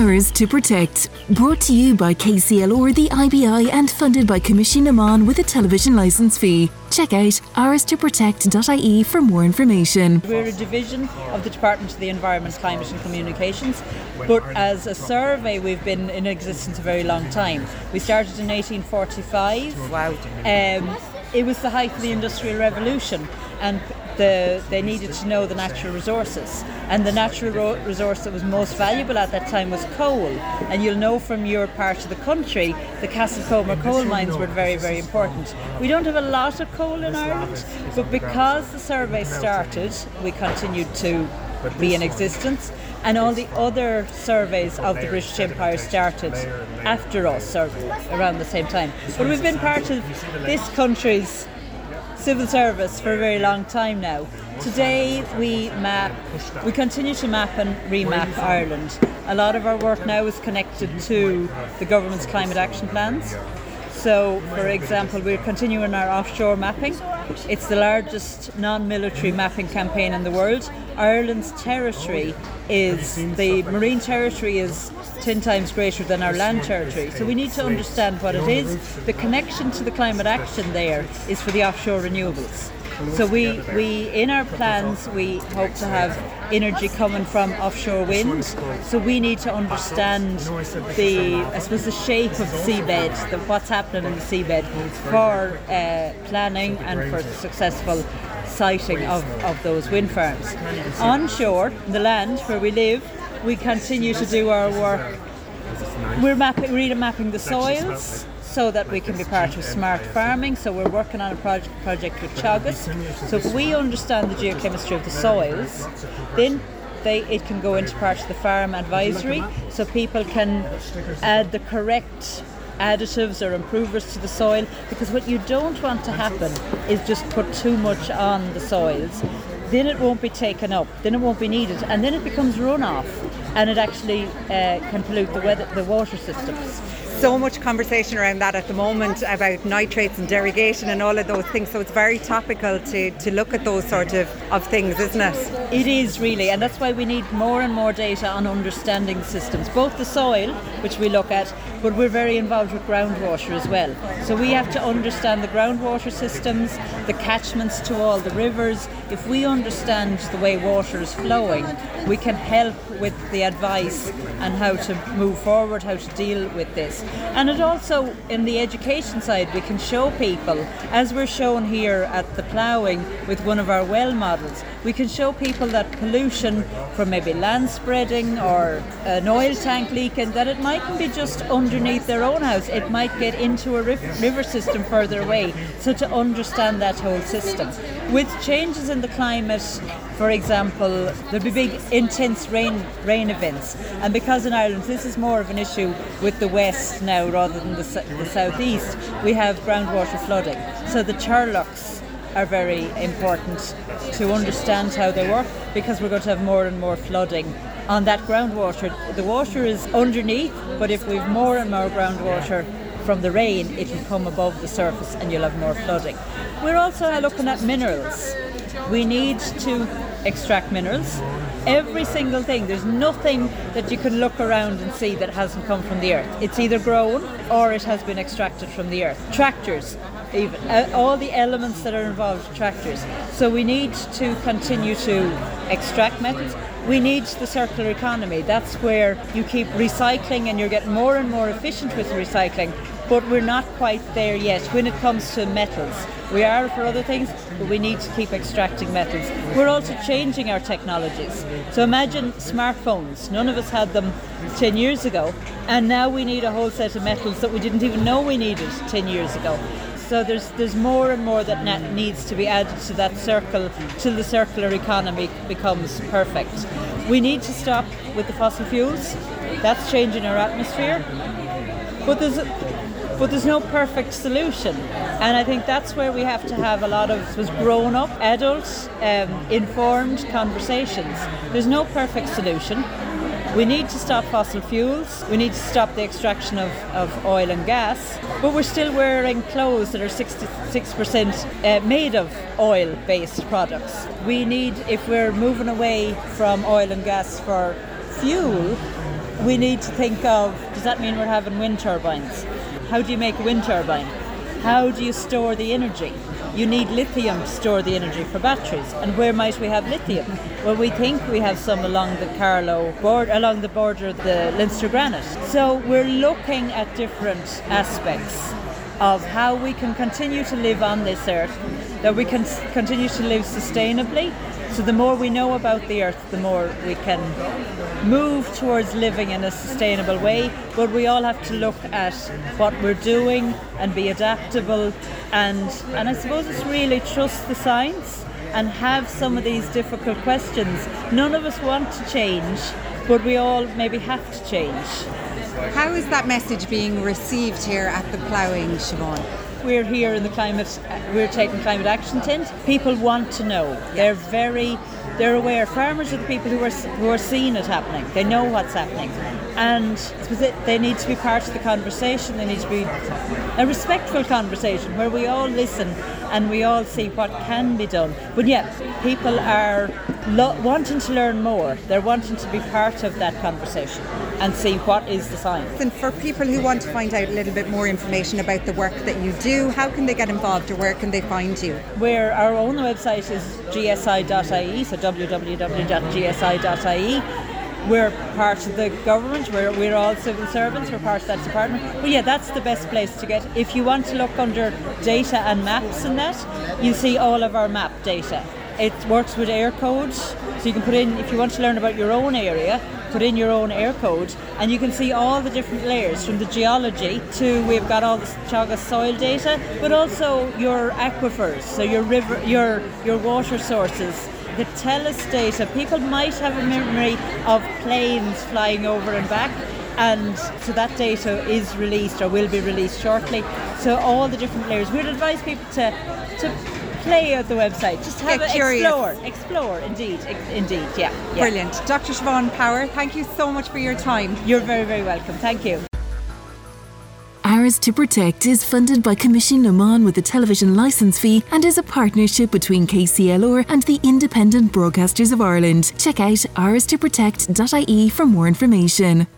Ours to Protect, brought to you by KCLR, the IBI, and funded by Commission Oman with a television licence fee. Check out ourstoprotect.ie for more information. We're a division of the Department of the Environment, Climate and Communications, but as a survey we've been in existence a very long time. We started in 1845. Wow. It was the height of the Industrial Revolution, and they needed to know the natural resources, and the natural resource that was most valuable at that time was coal. And you'll know from your part of the country, the Castlecomer coal mines were very, very important. We don't have a lot of coal in Ireland, but because the survey started, we continued to be in existence, and all the other surveys of the British Empire started after us, or around the same time. But we've been part of this country's civil service for a very long time now. Today we continue to map and remap Ireland. A lot of our work now is connected to the government's climate action plans. So, for example, we're continuing our offshore mapping. It's the largest non-military mapping campaign in the world. Ireland's territory the marine territory is 10 times greater than our land territory. So we need to understand what it is. The connection to the climate action there is for the offshore renewables. So we in our plans, we hope to have energy coming from offshore wind. So we need to understand the shape of the seabed, what's happening in the seabed for planning and for successful siting of those wind farms. Onshore, the land where we live, we continue to do our work. We're mapping the soils so that we can be part of smart farming. So we're working on a project with Teagasc. So if we understand the geochemistry of the soils, then it can go into part of the farm advisory, so people can add the correct additives or improvers to the soil, because what you don't want to happen is just put too much on the soils. Then it won't be taken up, then it won't be needed, and then it becomes runoff, and it actually can pollute the water systems. So much conversation around that at the moment about nitrates and derogation and all of those things, so it's very topical to look at those sort of things, isn't it? It is really, and that's why we need more and more data on understanding systems, both the soil, which we look at, but we're very involved with groundwater as well. So we have to understand the groundwater systems, the catchments to all the rivers. If we understand the way water is flowing, we can help with the advice on how to move forward, how to deal with this. And it also, in the education side, we can show people, as we're shown here at the ploughing with one of our well models, we can show people that pollution from maybe land spreading or an oil tank leaking, that it mightn't be just underneath their own house, it might get into a river system further away. So to understand that whole system. With changes in the climate, for example, there'll be big intense rain events, and because in Ireland this is more of an issue with the west now rather than the southeast, we have groundwater flooding. So the turloughs are very important to understand how they work, because we're going to have more and more flooding on that groundwater. The water is underneath, but if we've more and more groundwater from the rain, it will come above the surface and you'll have more flooding. We're also looking at minerals. We need to extract minerals. Every single thing, there's nothing that you can look around and see that hasn't come from the earth. It's either grown or it has been extracted from the earth. Tractors, even all the elements that are involved in tractors. So we need to continue to extract metals. We need the circular economy. That's where you keep recycling and you're getting more and more efficient with recycling, but we're not quite there yet when it comes to metals. We are for other things, but we need to keep extracting metals. We're also changing our technologies. So imagine smartphones. None of us had them 10 years ago, and now we need a whole set of metals that we didn't even know we needed 10 years ago. So there's more and more that needs to be added to that circle till the circular economy becomes perfect. We need to stop with the fossil fuels. That's changing our atmosphere. But there's no perfect solution. And I think that's where we have to have a lot of grown-up, adult, informed conversations. There's no perfect solution. We need to stop fossil fuels. We need to stop the extraction of oil and gas. But we're still wearing clothes that are 66% made of oil-based products. We need, if we're moving away from oil and gas for fuel, we need to think of, does that mean we're having wind turbines? How do you make a wind turbine? How do you store the energy? You need lithium to store the energy for batteries. And where might we have lithium? Well, we think we have some along the Carlow border, along the border of the Leinster Granite. So we're looking at different aspects of how we can continue to live on this earth, that we can continue to live sustainably. So the more we know about the earth, the more we can move towards living in a sustainable way. But we all have to look at what we're doing and be adaptable, and I suppose it's really trust the science and have some of these difficult questions. None of us want to change, but we all maybe have to change. How is that message being received here at the ploughing, Siobhan? We're here in the climate, we're taking climate action tent. People want to know. They're aware. Farmers are the people who are seeing it happening. They know what's happening. And they need to be part of the conversation. They need to be a respectful conversation where we all listen and we all see what can be done. But yeah, people are wanting to learn more. They're wanting to be part of that conversation and see what is the science. And for people who want to find out a little bit more information about the work that you do, how can they get involved or where can they find you? Our own website is gsi.ie, so www.gsi.ie. We're part of the government, we're all civil servants, we're part of that department. But yeah, that's the best place to get. If you want to look under data and maps and that, you see all of our map data. It works with air codes, so you can put in, if you want to learn about your own area, put in your own air code, and you can see all the different layers, from the geology to, we've got all the Teagasc soil data, but also your aquifers, so your river, your water sources. The TELUS data, people might have a memory of planes flying over and back, and so that data is released or will be released shortly. So all the different layers. We'd advise people to play at the website, just have explore, indeed, yeah. Brilliant. Dr. Siobhan Power, thank you so much for your time. You're very, very welcome. Thank you. Ours to Protect is funded by Commission Naman with a television licence fee and is a partnership between KCLR and the Independent Broadcasters of Ireland. Check out ourstoprotect.ie for more information.